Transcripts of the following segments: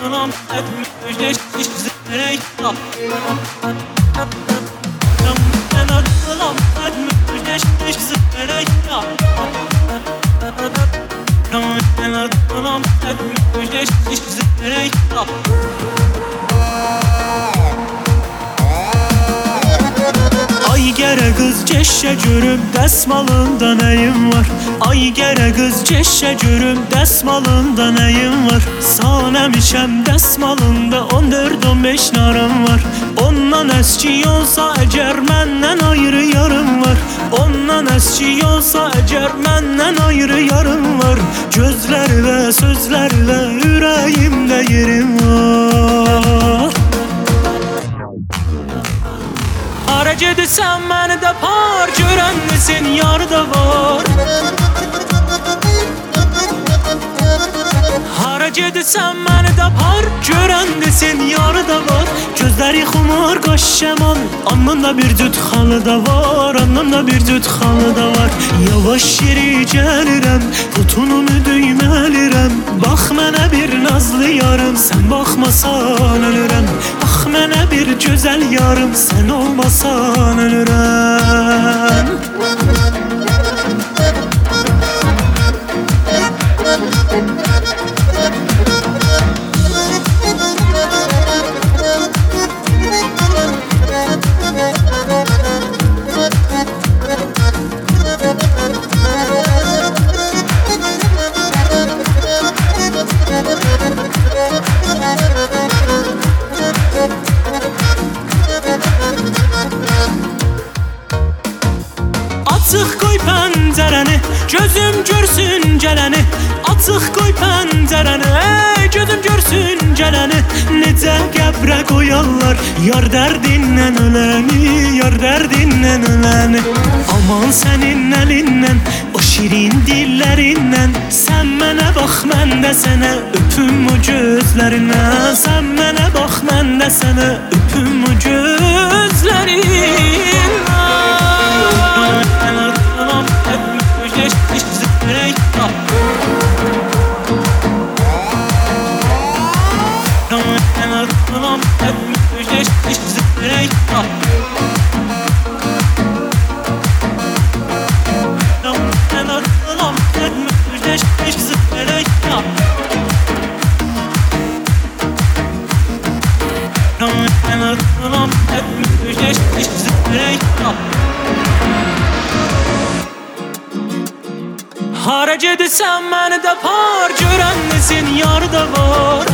atılam etmişleşmiş zereyya. Ben atılam etmişleşmiş zereyya. Ben atılam etmişleşmiş zereyya. Ay gere kız ceşe cürüm desmalında neyim var? Ay gere kız ceşe cürüm desmalında neyim var? Sanemişem desmalında 14-15 narım var. Ondan eski olsa ecer menden ayrı yarım var. Ondan eski olsa ecer menden ayrı yarım var. Gözlerle sözlerle yüreğimde yerim var. Hareket etsen beni de par, görenlisin yarda var. Hareket etsen beni de par, görenlisin yarda var. Gözleri xumar qaşşaman, anında bir cüt xalı da var. Anında bir cüt xalı da var. Yavaş yeri gəlirəm, putunumu düyməlirəm. Bax mənə bir nazlı yarım, sen baxmasan ölürəm. Bax mənə bir gözəl yarım, sen olmasan ölürəm. Açıq qoy pəncərəni, gözüm görsün gələni. Açıq qoy pəncərəni, gözüm görsün gələni. Necə qəbrə qoyarlar yar dərdindən öləni, yar dərdindən öləni. Aman sənin əlindən, o şirin dillərindən. Sən mənə bax, mən də sənə öpüm o gözlərindən. Sən mənə bax, mən də sənə öpüm o gözlərindən. Hareket etsen beni de par, görenlisin yarda var.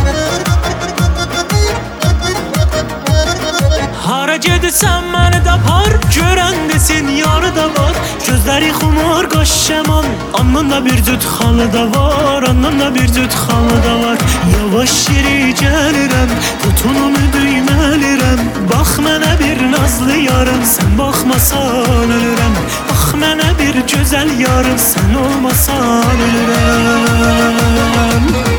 Hareket etsen beni de par, görenlisin yarda var. Gözleri xumar qaşşaman, anında bir cüt xalı da var. Anında bir cüt xalı da var. Yavaş yeri gəlirəm, putunumu düyməlirəm. Bax mənə bir nazlı yarım, sen baxmasan ölürəm. Bax mənə bir gözəl yarım, sen olmasan ölürəm.